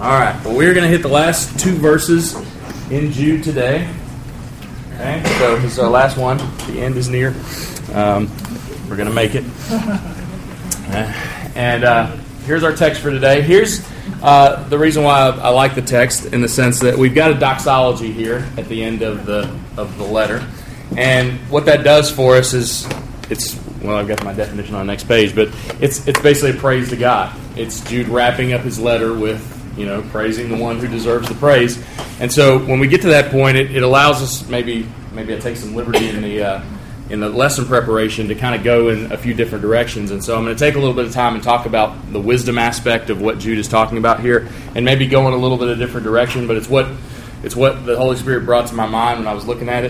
All right, well, we're going to hit the last two verses in Jude today. Okay, so this is our last one. The end is near. We're going to make it. And here's our text for today. Here's the reason why I like the text, in the sense that we've got a doxology here at the end of the letter. And what that does for us is, I've got my definition on the next page, but it's basically a praise to God. It's Jude wrapping up his letter with, praising the one who deserves the praise. And so when we get to that point, it allows us, maybe I take some liberty in the lesson preparation to kind of go in a few different directions. And so I'm going to take a little bit of time and talk about the wisdom aspect of what Jude is talking about here, and maybe go in a little bit of a different direction, but it's what the Holy Spirit brought to my mind when I was looking at it,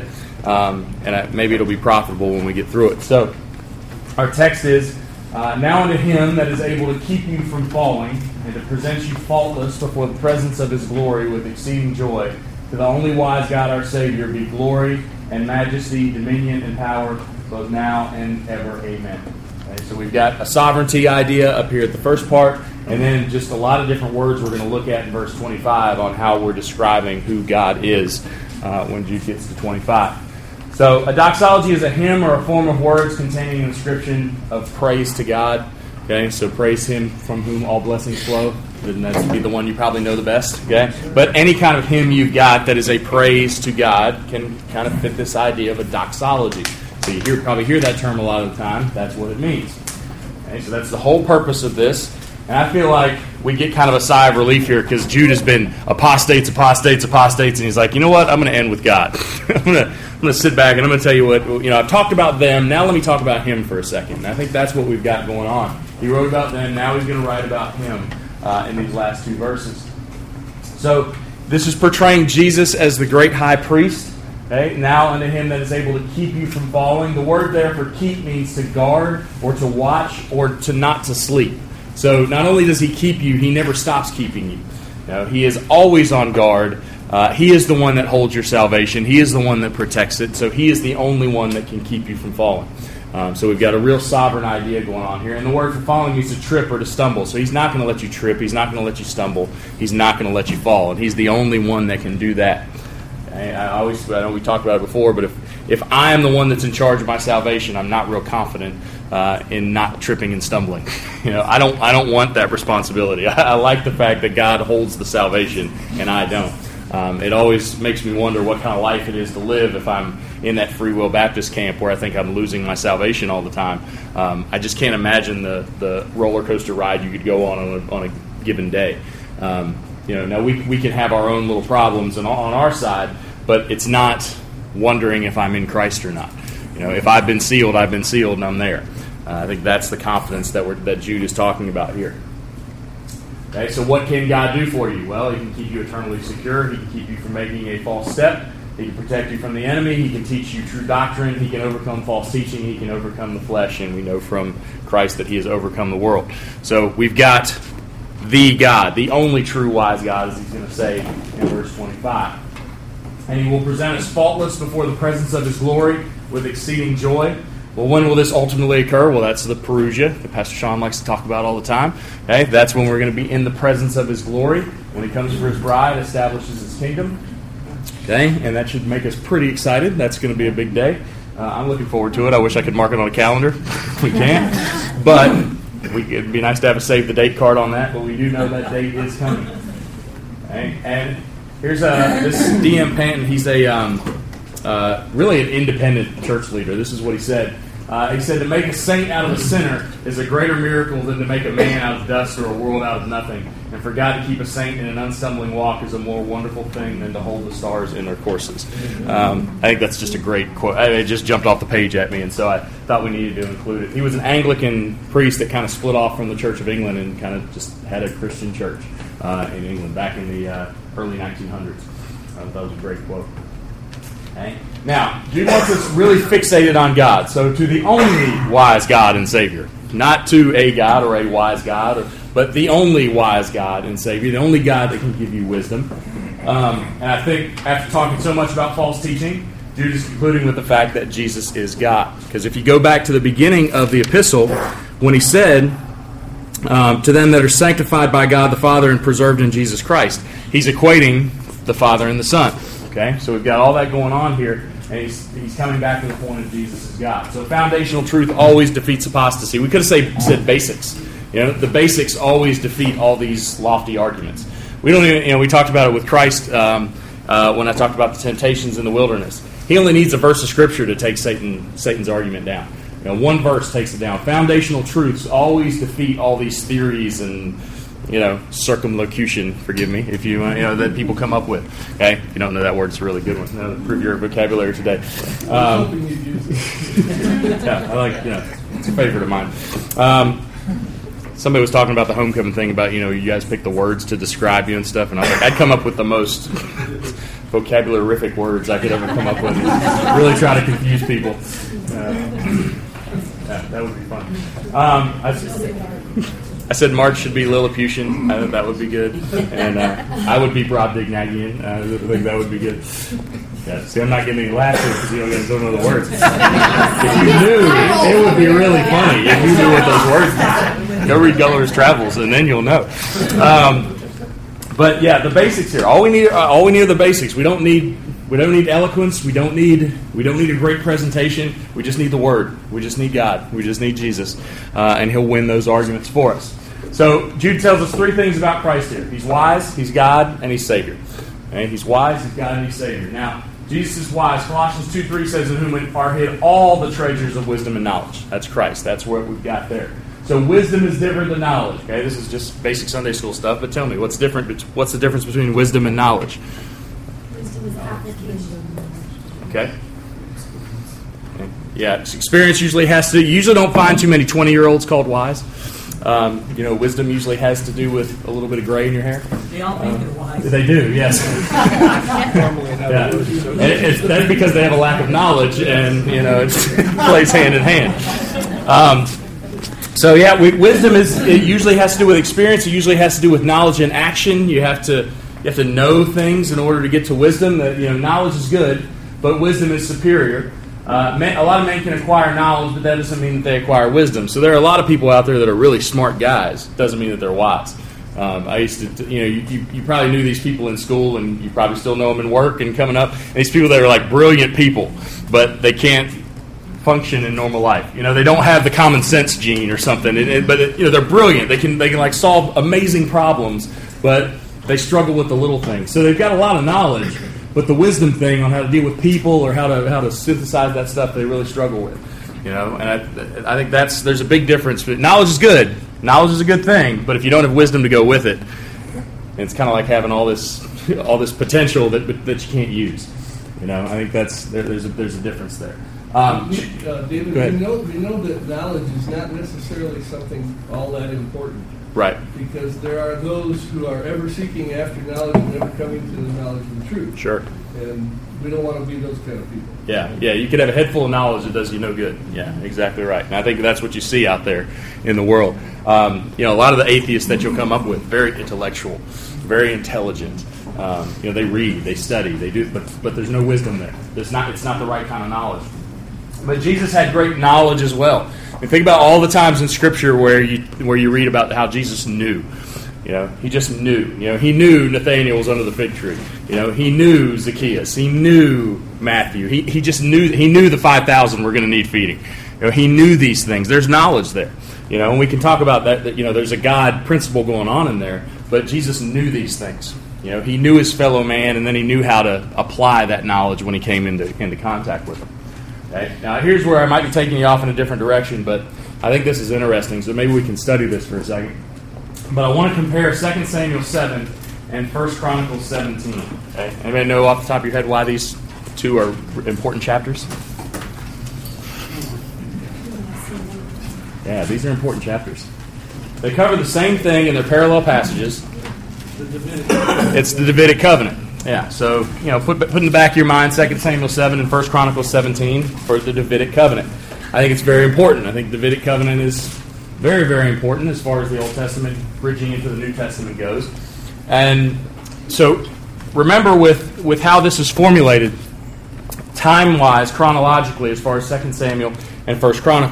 and maybe it'll be profitable when we get through it. So our text is, now unto him that is able to keep you from falling, and to present you faultless before the presence of his glory with exceeding joy, to the only wise God our Savior be glory and majesty, dominion and power, both now and ever. Amen. Okay, so we've got a sovereignty idea up here at the first part, and then just a lot of different words we're going to look at in verse 25 on how we're describing who God is when Jude gets to 25. So a doxology is a hymn or a form of words containing an inscription of praise to God. Okay, so praise him from whom all blessings flow. Wouldn't that be the one you probably know the best? Okay, but any kind of hymn you've got that is a praise to God can kind of fit this idea of a doxology. So you probably hear that term a lot of the time. That's what it means. Okay, so that's the whole purpose of this. And I feel like we get kind of a sigh of relief here, because Jude has been apostates, and he's like, you know what? I'm going to end with God. I'm going to sit back and I'm going to tell you what, I've talked about them. Now let me talk about him for a second. And I think that's what we've got going on. He wrote about them. Now he's going to write about him in these last two verses. So this is portraying Jesus as the great high priest. Okay? Now unto him that is able to keep you from falling. The word there for keep means to guard or to watch or to not to sleep. So not only does he keep you, he never stops keeping you. He is always on guard. He is the one that holds your salvation. He is the one that protects it. So he is the only one that can keep you from falling. So we've got a real sovereign idea going on here. And the word for falling means to trip or to stumble. So he's not going to let you trip. He's not going to let you stumble. He's not going to let you fall. And he's the only one that can do that. I know we talked about it before, but if I am the one that's in charge of my salvation, I'm not real confident in not tripping and stumbling. I don't want that responsibility. I like the fact that God holds the salvation and I don't. It always makes me wonder what kind of life it is to live if I'm in that Free Will Baptist camp where I think I'm losing my salvation all the time. I just can't imagine the roller coaster ride you could go on a given day. Now we can have our own little problems on our side, but it's not wondering if I'm in Christ or not. If I've been sealed, and I'm there. I think that's the confidence that Jude is talking about here. Okay, so what can God do for you? Well, he can keep you eternally secure. He can keep you from making a false step. He can protect you from the enemy. He can teach you true doctrine. He can overcome false teaching. He can overcome the flesh. And we know from Christ that he has overcome the world. So we've got the God, the only true wise God, as he's going to say in verse 25. And he will present us faultless before the presence of his glory with exceeding joy. Well, when will this ultimately occur? Well, that's the Parousia that Pastor Sean likes to talk about all the time. Okay, that's when we're going to be in the presence of his glory, when he comes for his bride, establishes his kingdom. Okay, and that should make us pretty excited. That's going to be a big day. I'm looking forward to it. I wish I could mark it on a calendar. We can't. But it'd be nice to have a save the date card on that, but we do know that date is coming. Okay, and here's this D.M. Panton. He's really an independent church leader. This is what he said. He said, to make a saint out of a sinner is a greater miracle than to make a man out of dust or a world out of nothing. And for God to keep a saint in an unstumbling walk is a more wonderful thing than to hold the stars in their courses. I think that's just a great quote. It just jumped off the page at me, and so I thought we needed to include it. He was an Anglican priest that kind of split off from the Church of England and kind of just had a Christian church in England back in the early 1900s. I thought it was a great quote. Okay. Now, Jude wants us really fixated on God. So to the only wise God and Savior. Not to a God or a wise God, but the only wise God and Savior. The only God that can give you wisdom. And I think after talking so much about false teaching, Jude is concluding with the fact that Jesus is God. Because if you go back to the beginning of the epistle, when he said, to them that are sanctified by God the Father and preserved in Jesus Christ. He's equating the Father and the Son. Okay, so we've got all that going on here, and he's coming back to the point of Jesus as God. So foundational truth always defeats apostasy. We could have said basics. The basics always defeat all these lofty arguments. We don't even, we talked about it with Christ when I talked about the temptations in the wilderness. He only needs a verse of Scripture to take Satan's argument down. One verse takes it down. Foundational truths always defeat all these theories and circumlocution. Forgive me if you that people come up with. Okay, if you don't know that word, it's a really good one. That'll improve your vocabulary today. Yeah, I like. It's a favorite of mine. Somebody was talking about the homecoming thing about you guys pick the words to describe you and stuff, and I was like, I'd come up with the most vocabulary-rific words I could ever come up with. Really try to confuse people. That would be fun. I said March should be Lilliputian. I thought that would be good. And I would be Brobdingnagian. I think that would be good. Yeah, see, I'm not getting any laughter because you don't know the words. If you knew, it would be really funny if you knew what those words meant. Go read Gulliver's Travels, and then you'll know. But yeah, the basics here. All we need are the basics. We don't need eloquence. We don't need a great presentation. We just need the Word. We just need God. We just need Jesus, and He'll win those arguments for us. So Jude tells us three things about Christ here. He's wise, He's God, and He's Savior. Okay? He's wise, He's God, and He's Savior. Now, Jesus is wise. Colossians 2:3 says, "In whom are hid all the treasures of wisdom and knowledge." That's Christ. That's what we've got there. So wisdom is different than knowledge. Okay, this is just basic Sunday school stuff. But tell me, what's the difference between wisdom and knowledge? Wisdom is application. Okay. Yeah, experience usually has to. You usually don't find too many 20-year-olds called wise. Wisdom usually has to do with a little bit of gray in your hair. They all think they're wise. They do, yes. Yeah. That's because they have a lack of knowledge, and it plays hand in hand. Wisdom it usually has to do with experience. It usually has to do with knowledge and action. You have to know things in order to get to wisdom. Knowledge is good, but wisdom is superior. A lot of men can acquire knowledge, but that doesn't mean that they acquire wisdom. So there are a lot of people out there that are really smart guys. Doesn't mean that they're wise. I used to, you probably knew these people in school, and you probably still know them in work and coming up. And these people that are like brilliant people, but they can't function in normal life. They don't have the common sense gene or something. But they're brilliant. They can like solve amazing problems, but they struggle with the little things. So they've got a lot of knowledge. But the wisdom thing on how to deal with people or how to synthesize that stuff, they really struggle with. And I think there's a big difference. Knowledge is good. Knowledge is a good thing. But if you don't have wisdom to go with it, it's kind of like having all this potential that you can't use. I think there's a difference there. David, we know that knowledge is not necessarily something all that important. Right. Because there are those who are ever seeking after knowledge and never coming to the knowledge of the truth. Sure. And we don't want to be those kind of people. Yeah. You could have a head full of knowledge that does you no good. Yeah, exactly right. And I think that's what you see out there in the world. A lot of the atheists that you'll come up with, very intellectual, very intelligent. They read, they study, they do, but there's no wisdom there. It's not the right kind of knowledge. But Jesus had great knowledge as well. Think about all the times in Scripture where you read about how Jesus knew. He just knew. He knew Nathanael was under the fig tree. He knew Zacchaeus. He knew Matthew. He just knew. He knew the 5,000 were going to need feeding. He knew these things. There's knowledge there. And we can talk about that. There's a God principle going on in there. But Jesus knew these things. He knew his fellow man, and then he knew how to apply that knowledge when he came into contact with him. Okay? Now, here's where I might be taking you off in a different direction, but I think this is interesting, so maybe we can study this for a second. But I want to compare 2 Samuel 7 and 1 Chronicles 17. Okay? Anybody know off the top of your head why these two are important chapters? Yeah, these are important chapters. They cover the same thing in their parallel passages. It's the Davidic covenant. Yeah, so, put in the back of your mind 2 Samuel 7 and 1 Chronicles 17 for the Davidic covenant. I think it's very important. I think the Davidic covenant is very, very important as far as the Old Testament bridging into the New Testament goes. And so remember with how this is formulated, time-wise, chronologically, as far as 2 Samuel and 1 Chronicles.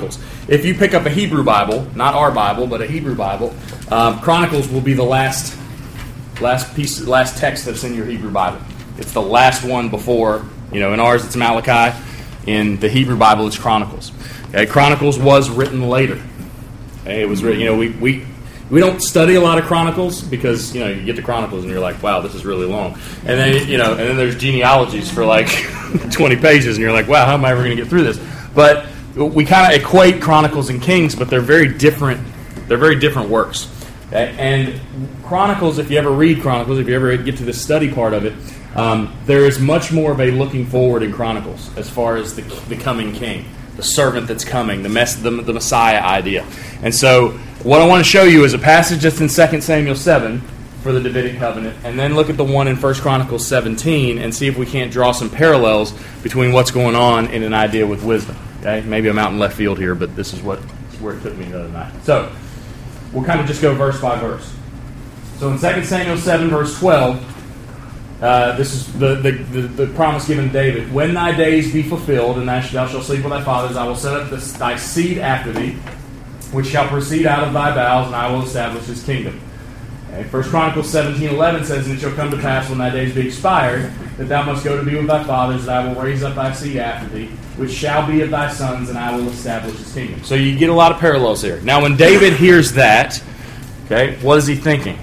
if you pick up a Hebrew Bible, not our Bible, but a Hebrew Bible, Chronicles will be the last text that's in your Hebrew Bible. It's the last one before, in ours it's Malachi. In the Hebrew Bible, it's Chronicles. Okay? Chronicles was written later. Okay? It was written, we don't study a lot of Chronicles because, you get to Chronicles and you're like, wow, this is really long. And then, and then there's genealogies for like 20 pages and you're like, wow, how am I ever going to get through this? But we kind of equate Chronicles and Kings, but they're very different. They're very different works. Okay? And Chronicles, if you ever read Chronicles, if you ever get to the study part of it, there is much more of a looking forward in Chronicles as far as the coming king, the servant that's coming, the Messiah idea. And so what I want to show you is a passage that's in 2 Samuel 7 for the Davidic covenant, and then look at the one in 1 Chronicles 17 and see if we can't draw some parallels between what's going on in an idea with wisdom. Okay? Maybe I'm out in left field here, but this is where it took me the other night. So we'll kind of just go verse by verse. So in 2 Samuel 7, verse 12, this is the promise given to David. When thy days be fulfilled, and thou shalt sleep with thy fathers, I will set up thy seed after thee, which shall proceed out of thy bowels, and I will establish his kingdom. Okay. 1 Chronicles 17:11 says, and it shall come to pass when thy days be expired, that thou must go to be with thy fathers, that I will raise up thy seed after thee, which shall be of thy sons, and I will establish his kingdom. So you get a lot of parallels here. Now when David hears that, okay, what is he thinking?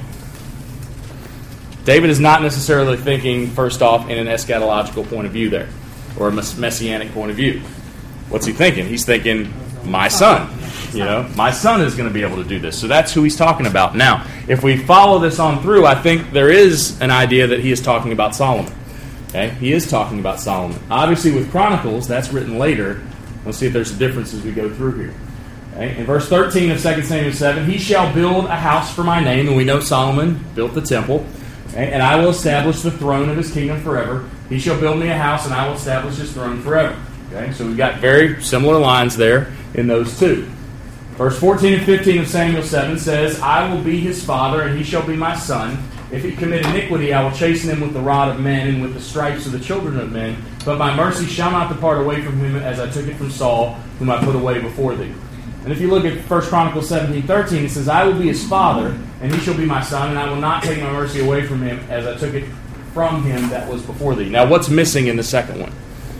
David is not necessarily thinking, first off, in an eschatological point of view there, or a messianic point of view. What's he thinking? He's thinking, my son. My son is going to be able to do this. So that's who he's talking about. Now, if we follow this on through, I think there is an idea that he is talking about Solomon. Okay? He is talking about Solomon. Obviously, with Chronicles, that's written later. Let's see if there's a difference as we go through here. Okay? In verse 13 of 2 Samuel 7, he shall build a house for my name, and we know Solomon built the temple. Okay? And I will establish the throne of his kingdom forever. He shall build me a house, and I will establish his throne forever. Okay? So we've got very similar lines there in those two. Verse 14 and 15 of Samuel 7 says, I will be his father, and he shall be my son. If he commit iniquity, I will chasten him with the rod of men and with the stripes of the children of men. But my mercy shall not depart away from him, as I took it from Saul, whom I put away before thee. And if you look at 1 Chronicles 17:13, it says, I will be his father, and he shall be my son, and I will not take my mercy away from him, as I took it from him that was before thee. Now, what's missing in the second one?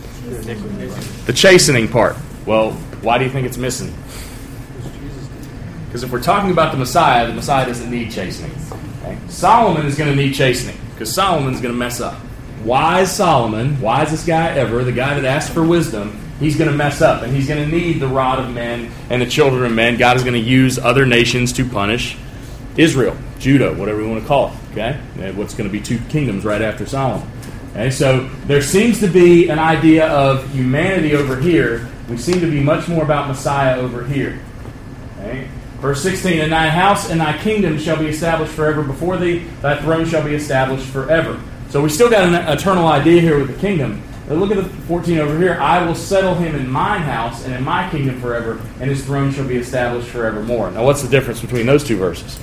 The chastening part. Well, why do you think it's missing? Because if we're talking about the Messiah doesn't need chastening. Okay? Solomon is going to need chastening, because Solomon's going to mess up. Wise Solomon, wisest guy ever, the guy that asked for wisdom, he's going to mess up, and he's going to need the rod of men and the children of men. God is going to use other nations to punish Israel, Judah, whatever we want to call it. Okay, and what's going to be two kingdoms right after Solomon. Okay, so there seems to be an idea of humanity over here. We seem to be much more about Messiah over here. Okay. Verse 16, and thy house and thy kingdom shall be established forever before thee, thy throne shall be established forever. So we still got an eternal idea here with the kingdom. But look at the 14 over here. I will settle him in mine house and in my kingdom forever, and his throne shall be established forevermore. Now what's the difference between those two verses?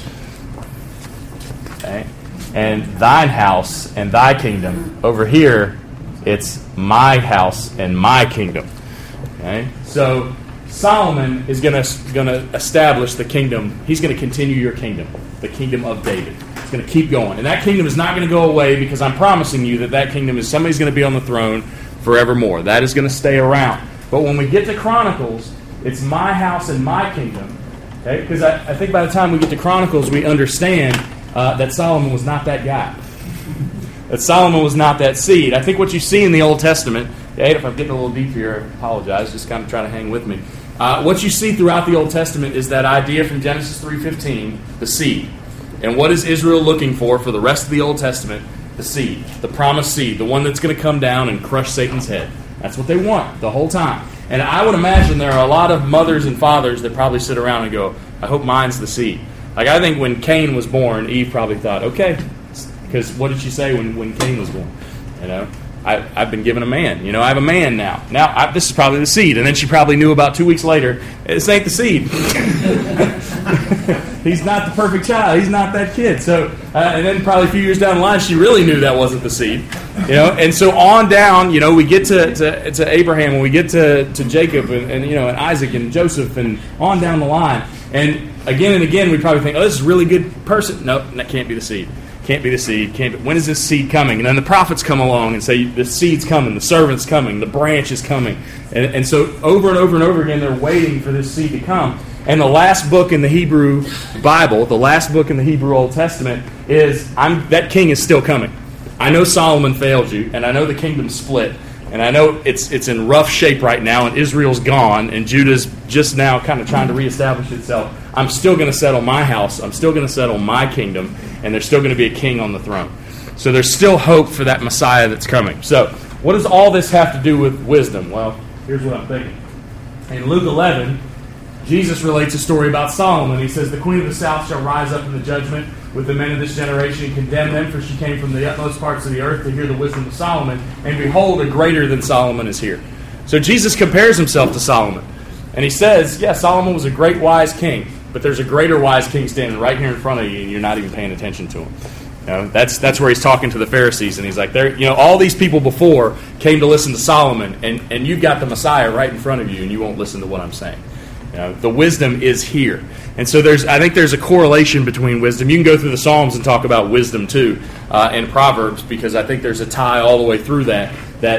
Okay. And thine house and thy kingdom. Over here, it's my house and my kingdom. Okay. So Solomon is going to establish the kingdom. He's going to continue your kingdom, the kingdom of David. It's going to keep going. And that kingdom is not going to go away, because I'm promising you that kingdom is somebody's going to be on the throne forevermore. That is going to stay around. But when we get to Chronicles, it's my house and my kingdom. Okay? Because I think by the time we get to Chronicles, we understand that Solomon was not that guy. That Solomon was not that seed. I think what you see in the Old Testament, okay, if I'm getting a little deep here, I apologize, just kind of try to hang with me. What you see throughout the Old Testament is that idea from Genesis 3:15, the seed. And what is Israel looking for the rest of the Old Testament? The seed, the promised seed, the one that's going to come down and crush Satan's head. That's what they want the whole time. And I would imagine there are a lot of mothers and fathers that probably sit around and go, I hope mine's the seed. Like, I think when Cain was born, Eve probably thought, okay, because what did she say when Cain was born? You know, I've been given a man. You know, I have a man now. Now, this is probably the seed. And then she probably knew about 2 weeks later, this ain't the seed. He's not the perfect child. He's not that kid. So, and then probably a few years down the line, she really knew that wasn't the seed. And so on down, we get to Abraham, and we get to Jacob, and Isaac and Joseph, and on down the line. And again, we probably think, oh, this is a really good person. No, that can't be the seed. Can't be the seed. When is this seed coming? And then the prophets come along and say, the seed's coming, the servant's coming, the branch is coming. And so over and over and over again, they're waiting for this seed to come. And the last book in the Hebrew Bible, the last book in the Hebrew Old Testament is, that king is still coming. I know Solomon failed you, and I know the kingdom split, and I know it's in rough shape right now, and Israel's gone, and Judah's just now kind of trying to reestablish itself. I'm still going to settle my house. I'm still going to settle my kingdom, and there's still going to be a king on the throne. So there's still hope for that Messiah that's coming. So what does all this have to do with wisdom? Well, here's what I'm thinking. In Luke 11, Jesus relates a story about Solomon. He says, the queen of the south shall rise up in the judgment with the men of this generation and condemn them, for she came from the utmost parts of the earth to hear the wisdom of Solomon, and behold, a greater than Solomon is here. So Jesus compares himself to Solomon. And he says, yeah, Solomon was a great wise king, but there's a greater wise king standing right here in front of you, and you're not even paying attention to him. That's where he's talking to the Pharisees, and he's like, all these people before came to listen to Solomon, and you've got the Messiah right in front of you, and you won't listen to what I'm saying. The wisdom is here. And so I think there's a correlation between wisdom. You can go through the Psalms and talk about wisdom too, and Proverbs, because I think there's a tie all the way through that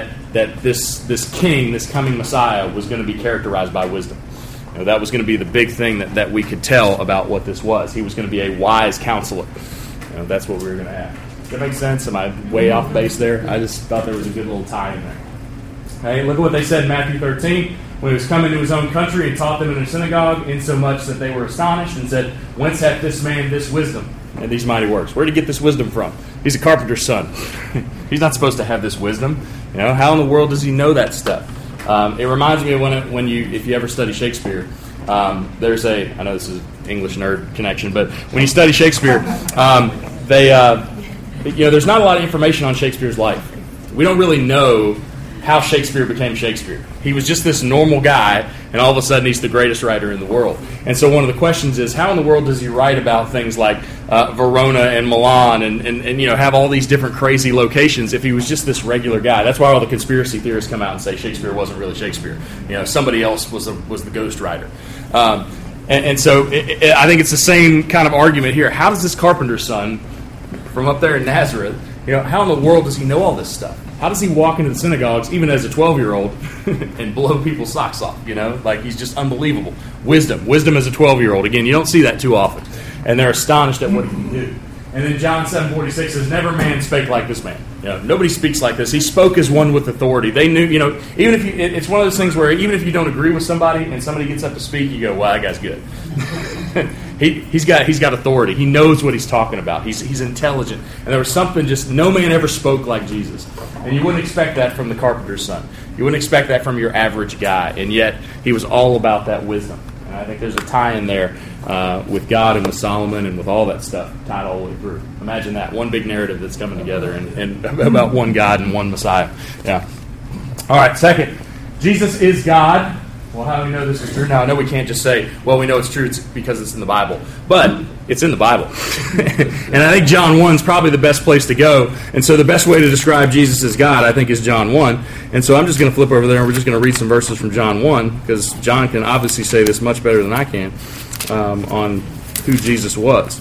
this king, this coming Messiah, was going to be characterized by wisdom. That was going to be the big thing that we could tell about what this was. He was going to be a wise counselor. That's what we were going to have. Does that make sense? Am I way off base there? I just thought there was a good little tie in there. Okay, look at what they said in Matthew 13. When he was coming to his own country, he taught them in their synagogue, insomuch that they were astonished and said, whence hath this man this wisdom and these mighty works? Where did he get this wisdom from? He's a carpenter's son. He's not supposed to have this wisdom. How in the world does he know that stuff? It reminds me of if you ever study Shakespeare, there's I know this is an English nerd connection, but when you study Shakespeare, there's not a lot of information on Shakespeare's life. We don't really know how Shakespeare became Shakespeare. He was just this normal guy, and all of a sudden he's the greatest writer in the world. And so one of the questions is, how in the world does he write about things like Verona and Milan and have all these different crazy locations if he was just this regular guy? That's why all the conspiracy theorists come out and say Shakespeare wasn't really Shakespeare. Somebody else was the ghost writer. And so I think it's the same kind of argument here. How does this carpenter's son from up there in Nazareth, how in the world does he know all this stuff? How does he walk into the synagogues, even as a 12-year-old, and blow people's socks off? He's just unbelievable. Wisdom as a 12-year-old. Again, you don't see that too often. And they're astonished at what he can do. And then John 7:46 says, never man spake like this man. Nobody speaks like this. He spoke as one with authority. They knew, even if it's one of those things where even if you don't agree with somebody and somebody gets up to speak, you go, well, that guy's good. He's got authority. He knows what he's talking about. He's intelligent. And there was something no man ever spoke like Jesus. And you wouldn't expect that from the carpenter's son. You wouldn't expect that from your average guy. And yet, he was all about that wisdom. And I think there's a tie in there with God and with Solomon and with all that stuff tied all the way through. Imagine that. One big narrative that's coming together and about one God and one Messiah. Yeah. All right, second. Jesus is God. Well, how do we know this is true? Now, I know we can't just say, well, we know it's true because it's in the Bible. But it's in the Bible. And I think John 1 is probably the best place to go. And so the best way to describe Jesus as God, I think, is John 1. And so I'm just going to flip over there and we're just going to read some verses from John 1, because John can obviously say this much better than I can on who Jesus was.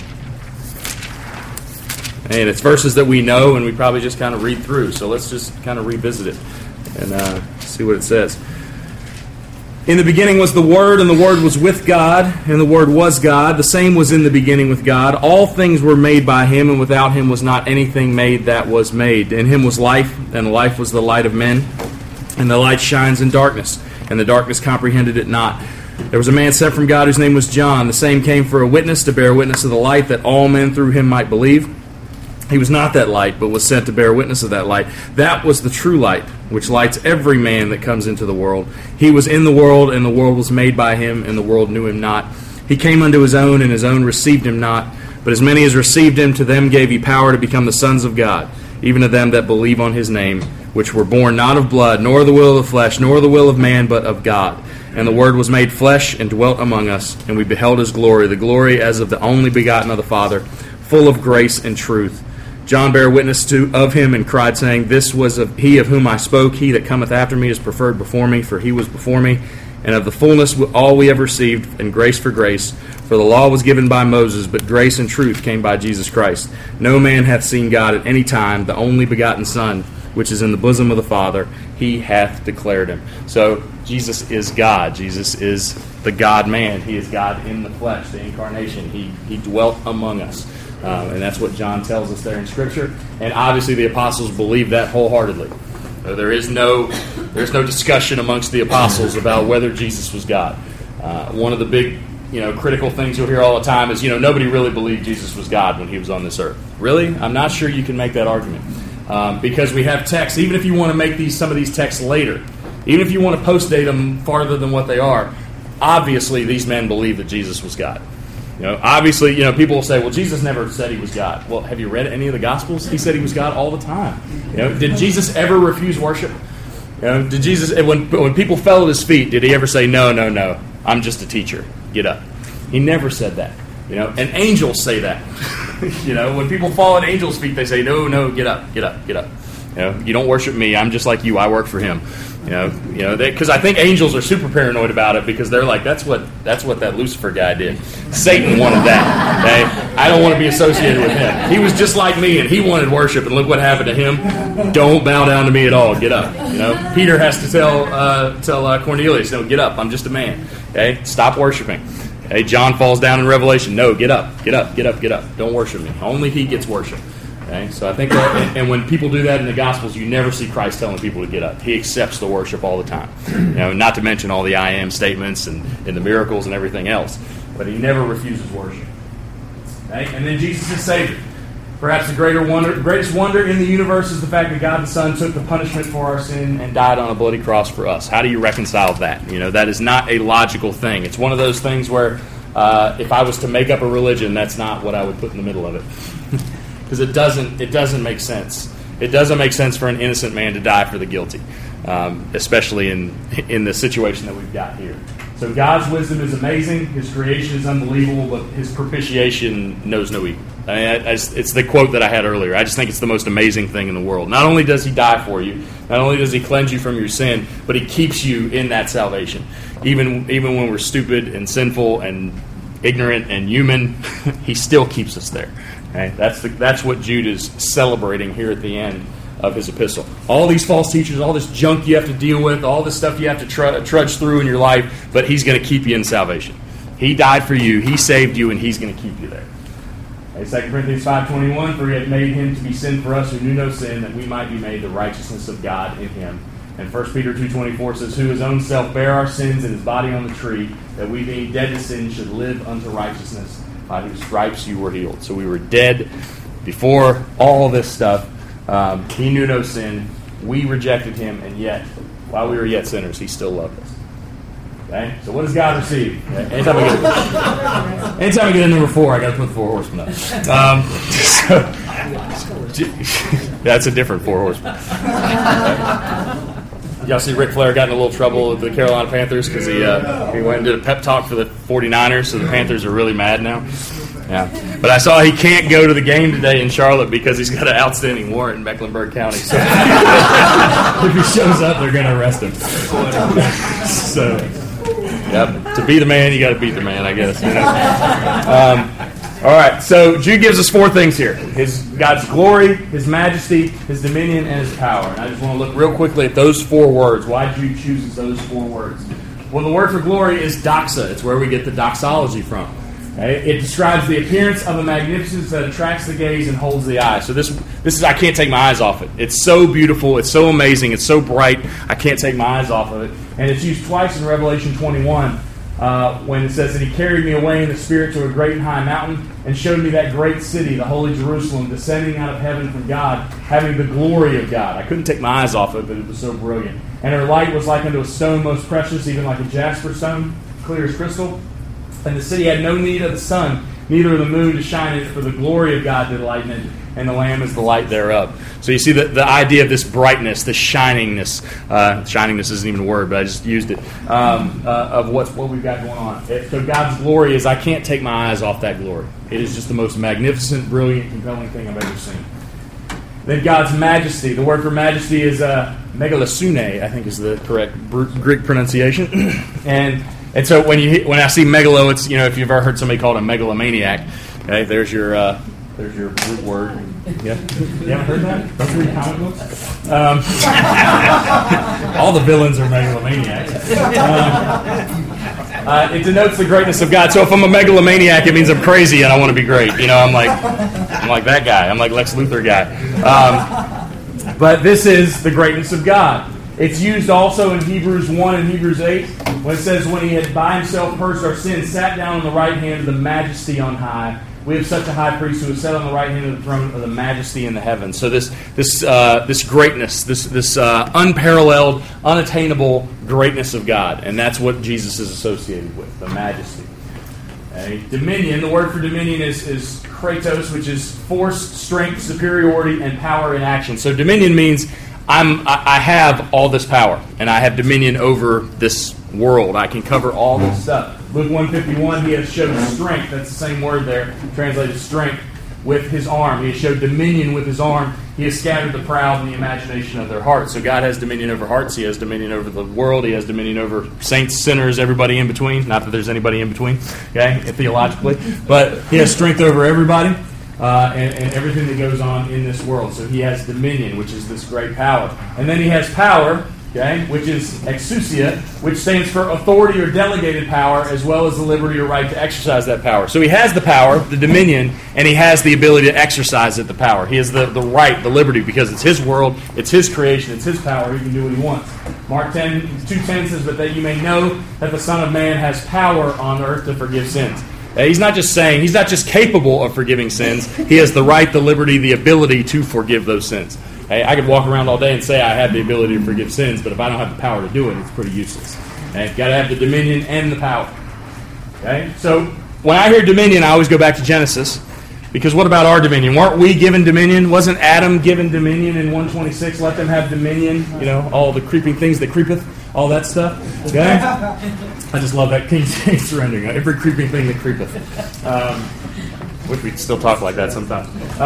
And it's verses that we know and we probably just kind of read through. So let's just kind of revisit it and see what it says. In the beginning was the Word, and the Word was with God, and the Word was God. The same was in the beginning with God. All things were made by Him, and without Him was not anything made that was made. In Him was life, and the life was the light of men. And the light shines in darkness, and the darkness comprehended it not. There was a man sent from God whose name was John. The same came for a witness, to bear witness of the light, that all men through him might believe. He was not that light, but was sent to bear witness of that light. That was the true light, which lights every man that comes into the world. He was in the world, and the world was made by him, and the world knew him not. He came unto his own, and his own received him not. But as many as received him, to them gave he power to become the sons of God, even to them that believe on his name, which were born not of blood, nor the will of the flesh, nor the will of man, but of God. And the Word was made flesh, and dwelt among us, and we beheld his glory, the glory as of the only begotten of the Father, full of grace and truth. John bare witness of him and cried, saying, This was he of whom I spoke. He that cometh after me is preferred before me, for he was before me. And of the fullness all we have received, and grace for grace. For the law was given by Moses, but grace and truth came by Jesus Christ. No man hath seen God at any time. The only begotten Son, which is in the bosom of the Father, he hath declared him. So Jesus is God. Jesus is the God-man. He is God in the flesh, the incarnation. He dwelt among us. And that's what John tells us there in Scripture. And obviously the apostles believe that wholeheartedly. There's no discussion amongst the apostles about whether Jesus was God. One of the big critical things you'll hear all the time is nobody really believed Jesus was God when he was on this earth. Really? I'm not sure you can make that argument. Because we have texts, even if you want to make some of these texts later, even if you want to post-date them farther than what they are, obviously these men believe that Jesus was God. Obviously, people will say, well, Jesus never said he was God. Well, have you read any of the Gospels? He said he was God all the time. Did Jesus ever refuse worship? Did Jesus, when people fell at his feet, did he ever say, no, I'm just a teacher, get up? He never said that. And angels say that. When people fall at angels' feet, they say, no, get up. You don't worship me. I'm just like you. I work for him. Because I think angels are super paranoid about it because they're like, that's what that Lucifer guy did. Satan wanted that. Okay? I don't want to be associated with him. He was just like me, and he wanted worship, and look what happened to him. Don't bow down to me at all. Get up. Peter has to tell Cornelius, no, get up. I'm just a man. Okay, stop worshiping. Okay, John falls down in Revelation. No, get up. Don't worship me. Only he gets worship. Okay, so I think that, and when people do that in the Gospels, you never see Christ telling people to get up. He accepts the worship all the time. Not to mention all the I am statements and the miracles and everything else. But he never refuses worship. Okay? And then Jesus is Savior. Perhaps the greatest wonder in the universe is the fact that God the Son took the punishment for our sin and died on a bloody cross for us. How do you reconcile that? That is not a logical thing. It's one of those things where if I was to make up a religion, that's not what I would put in the middle of it. Because it doesn't make sense. It doesn't make sense for an innocent man to die for the guilty, especially in the situation that we've got here. So God's wisdom is amazing. His creation is unbelievable, but his propitiation knows no evil. It's the quote that I had earlier. I just think it's the most amazing thing in the world. Not only does he die for you, not only does he cleanse you from your sin, but he keeps you in that salvation. Even when we're stupid and sinful and ignorant and human, he still keeps us there. Okay? That's what Jude is celebrating here at the end of his epistle. All these false teachers, all this junk you have to deal with, all this stuff you have to trudge through in your life, but he's going to keep you in salvation. He died for you, he saved you, and he's going to keep you there. Okay, 2 Corinthians 5:21, for he hath made him to be sin for us who knew no sin, that we might be made the righteousness of God in him. And 1 Peter 2:24 says, who his own self bare our sins in his body on the tree, that we being dead to sin should live unto righteousness, by whose stripes you were healed. So we were dead before all this stuff. He knew no sin. We rejected him, and yet, while we were yet sinners, he still loved us. Okay? So what does God receive? Okay? Anytime I get to number 4, I got to put the 4 horsemen up. That's a different 4 horsemen. Y'all see Ric Flair got in a little trouble with the Carolina Panthers because he went and did a pep talk for the 49ers, so the Panthers are really mad now. Yeah, but I saw he can't go to the game today in Charlotte because he's got an outstanding warrant in Mecklenburg County. So if he shows up, they're going to arrest him. So, yep, to be the man, you got to beat the man, I guess. All right, so Jude gives us 4 things here. God's glory, his majesty, his dominion, and his power. And I just want to look real quickly at those 4 words. Why Jude chooses those 4 words. Well, the word for glory is doxa. It's where we get the doxology from. Okay? It describes the appearance of a magnificence that attracts the gaze and holds the eye. So this is, I can't take my eyes off it. It's so beautiful. It's so amazing. It's so bright. I can't take my eyes off of it. And it's used twice in Revelation 21 when it says that he carried me away in the spirit to a great and high mountain and showed me that great city, the holy Jerusalem, descending out of heaven from God, having the glory of God. I couldn't take my eyes off it, but it was so brilliant. And her light was like unto a stone most precious, even like a jasper stone, clear as crystal. And the city had no need of the sun, neither of the moon to shine in it, for the glory of God did lighten it, and the Lamb is the light thereof. So you see the idea of this brightness, this shiningness. Shiningness isn't even a word, but I just used it, of what we've got going on. So God's glory is, I can't take my eyes off that glory. It is just the most magnificent, brilliant, compelling thing I've ever seen. Then God's majesty. The word for majesty is megalosune, I think is the correct Greek pronunciation. and so when I see megalo, it's, if you've ever heard somebody called a megalomaniac, okay, there's your root word. Yeah. You haven't heard that? Don't you read comic books? All the villains are megalomaniacs. It denotes the greatness of God. So if I'm a megalomaniac, it means I'm crazy and I want to be great. I'm like that guy. I'm like Lex Luthor guy. But this is the greatness of God. It's used also in Hebrews 1 and Hebrews 8 when it says, when he had by himself purged our sins, sat down on the right hand of the majesty on high. We have such a high priest who is set on the right hand of the throne of the majesty in the heavens. So this greatness, this unparalleled, unattainable greatness of God, and that's what Jesus is associated with, the majesty. Okay. Dominion. The word for dominion is kratos, which is force, strength, superiority, and power in action. So dominion means I have all this power, and I have dominion over this world. I can cover all this stuff. Luke 1:51, he has showed strength. That's the same word there, translated strength, with his arm. He has showed dominion with his arm. He has scattered the proud in the imagination of their hearts. So God has dominion over hearts. He has dominion over the world. He has dominion over saints, sinners, everybody in between. Not that there's anybody in between, okay, theologically. But he has strength over everybody and everything that goes on in this world. So he has dominion, which is this great power. And then he has power, okay, which is exousia, which stands for authority or delegated power, as well as the liberty or right to exercise that power. So he has the power, the dominion, and he has the ability to exercise it, the power. He has the right, the liberty, because it's his world, it's his creation, it's his power. He can do what he wants. Mark 2:10 says, but that you may know that the Son of Man has power on earth to forgive sins. He's not just capable of forgiving sins. He has the right, the liberty, the ability to forgive those sins. Hey, I could walk around all day and say I have the ability to forgive sins, but if I don't have the power to do it, it's pretty useless. Okay? You've got to have the dominion and the power. Okay? So when I hear dominion, I always go back to Genesis, because what about our dominion? Weren't we given dominion? Wasn't Adam given dominion in 1:26? Let them have dominion, all the creeping things that creepeth, all that stuff. Okay? I just love that King James surrendering. Every creeping thing that creepeth. Wish we'd still talk like that sometimes.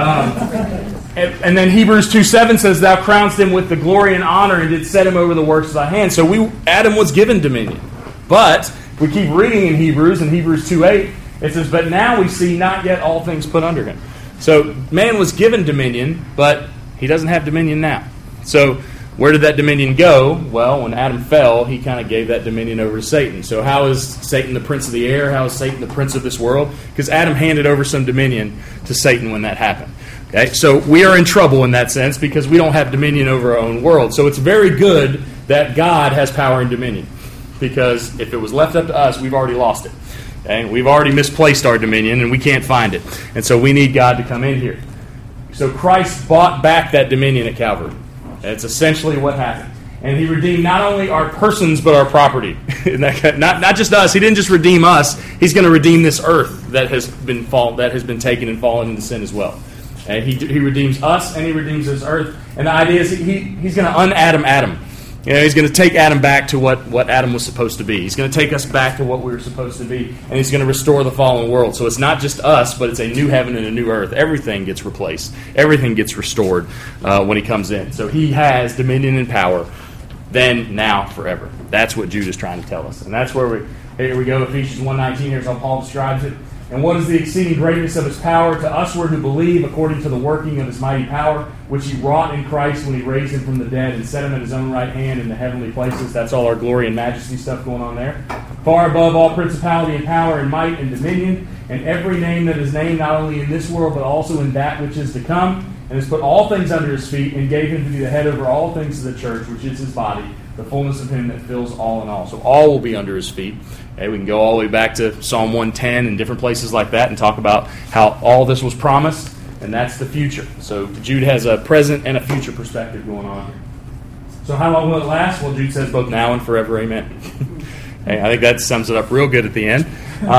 And then Hebrews 2:7 says, thou crownest him with the glory and honor and did set him over the works of thy hand. So Adam was given dominion. But if we keep reading in Hebrews 2:8, it says, but now we see not yet all things put under him. So man was given dominion, but he doesn't have dominion now. So where did that dominion go? Well, when Adam fell, he kind of gave that dominion over to Satan. So how is Satan the prince of the air? How is Satan the prince of this world? Because Adam handed over some dominion to Satan when that happened. Okay, so we are in trouble in that sense because we don't have dominion over our own world. So it's very good that God has power and dominion, because if it was left up to us, we've already lost it. Okay? We've already misplaced our dominion and we can't find it. And so we need God to come in here. So Christ bought back that dominion at Calvary. That's essentially what happened. And he redeemed not only our persons, but our property. not just us. He didn't just redeem us. He's going to redeem this earth that has been taken and fallen into sin as well. And he redeems us, and he redeems this earth. And the idea is he's going to un-Adam Adam. He's going to take Adam back to what Adam was supposed to be. He's going to take us back to what we were supposed to be. And he's going to restore the fallen world. So it's not just us, but it's a new heaven and a new earth. Everything gets replaced. Everything gets restored when he comes in. So he has dominion and power then, now, forever. That's what Jude is trying to tell us. And that's where here we go, Ephesians 1:19. Here's how Paul describes it. And what is the exceeding greatness of his power to usward who believe, according to the working of his mighty power, which he wrought in Christ when he raised him from the dead and set him at his own right hand in the heavenly places. That's all our glory and majesty stuff going on there. Far above all principality and power and might and dominion, and every name that is named, not only in this world, but also in that which is to come, and has put all things under his feet, and gave him to be the head over all things to the church, which is his body, the fullness of him that fills all in all. So all will be under his feet. Okay, we can go all the way back to Psalm 110 and different places like that and talk about how all this was promised, and that's the future. So Jude has a present and a future perspective going on here. So how long will it last? Well, Jude says both now and forever, amen. Hey, I think that sums it up real good at the end.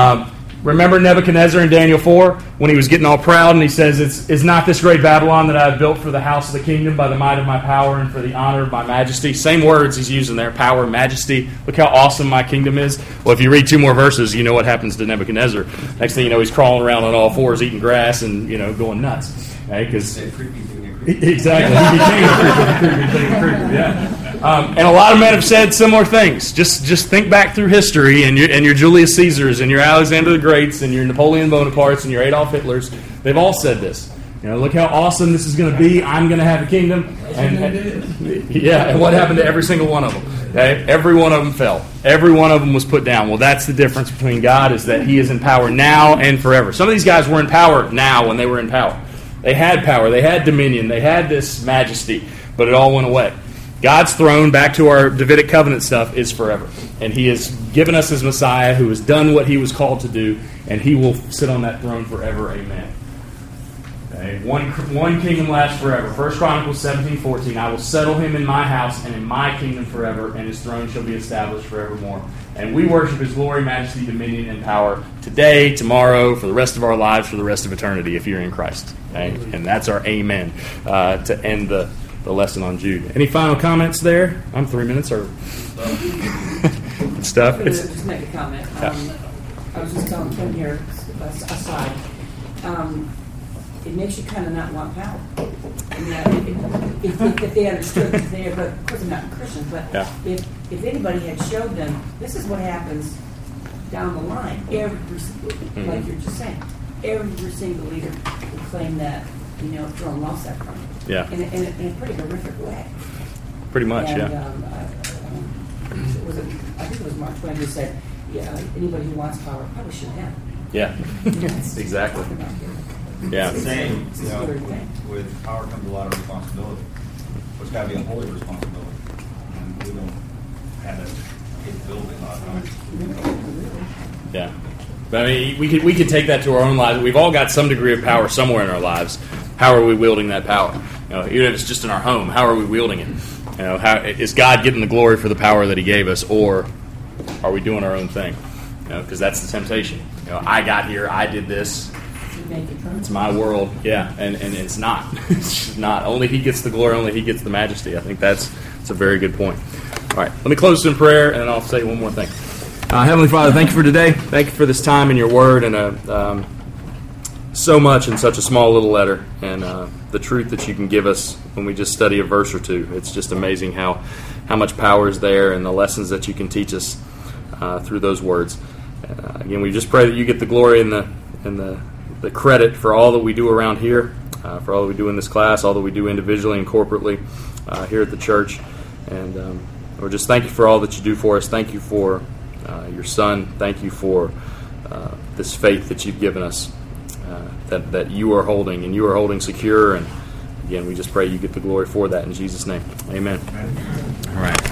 Remember Nebuchadnezzar in Daniel 4 when he was getting all proud and he says, it's not this great Babylon that I have built for the house of the kingdom by the might of my power and for the honor of my majesty. Same words he's using there, power, majesty. Look how awesome my kingdom is. Well, if you read 2 more verses, you know what happens to Nebuchadnezzar. Next thing you know, he's crawling around on all fours, eating grass and, going nuts. Okay? 'Cause Exactly. He became a creeper. Yeah. And a lot of men have said similar things. Just think back through history, and your Julius Caesars, and your Alexander the Greats, and your Napoleon Bonapartes, and your Adolf Hitlers. They've all said this. Look how awesome this is going to be. I'm going to have a kingdom. And what happened to every single one of them? Okay? Every one of them fell. Every one of them was put down. Well, that's the difference between God, is that He is in power now and forever. Some of these guys were in power now when they were in power. They had power. They had dominion. They had this majesty, but it all went away. God's throne, back to our Davidic covenant stuff, is forever. And He has given us His Messiah, who has done what He was called to do, and He will sit on that throne forever. Amen. Okay. One kingdom lasts forever. 1 Chronicles 17:14. I will settle him in my house and in my kingdom forever, and his throne shall be established forevermore. And we worship His glory, majesty, dominion, and power today, tomorrow, for the rest of our lives, for the rest of eternity, if you're in Christ. Okay? And that's our amen to end the lesson on Jude. Any final comments there? I'm 3 minutes or stuff. Just make a comment. I was just telling Tim here, aside. It makes you kind of not want power. And if they understood that they are, but of course they're not Christians, but if anybody had showed them, this is what happens down the line, like you're just saying, every single leader will claim that, throne lost that throne. Yeah. In a pretty horrific way. Pretty much, and, yeah. I think it was Mark Twain who said, anybody who wants power probably should have it. Yeah. Exactly. Yeah. Same. With power comes a lot of responsibility. It's got to be a holy responsibility, and we don't have that capability a lot of times. Yeah. But I mean, we could take that to our own lives. We've all got some degree of power somewhere in our lives. How are we wielding that power? Even if it's just in our home, how are we wielding it? How is God getting the glory for the power that He gave us, or are we doing our own thing? Because that's the temptation. I got here, I did this. It's my world, yeah, and it's not. It's not. Only He gets the glory. Only He gets the majesty. I think that's a very good point. All right, let me close in prayer, and then I'll say one more thing. Heavenly Father, thank You for today. Thank You for this time in Your Word, and so much in such a small little letter, and the truth that You can give us when we just study a verse or two. It's just amazing how much power is there, and the lessons that You can teach us through those words. Again, we just pray that You get the glory and the credit for all that we do around here, for all that we do in this class, all that we do individually and corporately here at the church. And Lord, just thank You for all that You do for us. Thank You for Your Son. Thank You for this faith that You've given us, that You are holding, and You are holding secure. And again, we just pray You get the glory for that in Jesus' name. Amen.